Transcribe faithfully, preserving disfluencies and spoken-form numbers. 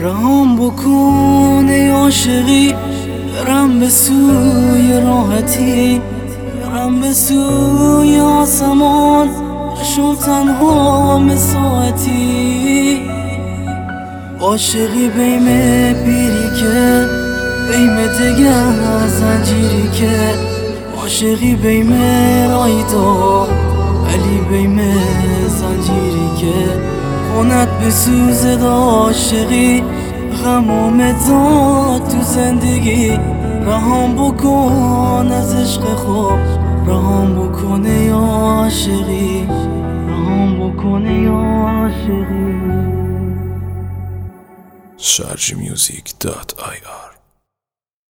رهام بکن ای عاشقی، برم به سوی راحتی، برم به سوی آسمان، نشم تنها مساعتی. عاشقی بیم پیری که بیم دگر زنجیری که، عاشقی بیم رایدا ولی بیم زنجیری که، خونت بسوزد عاشقی، غمام داد تو زندگی. رهام بکن از عشق خوب، رهام بکن ای عاشقی، رهام بکن ای عاشقی. شارژ میوزیک دات آی آر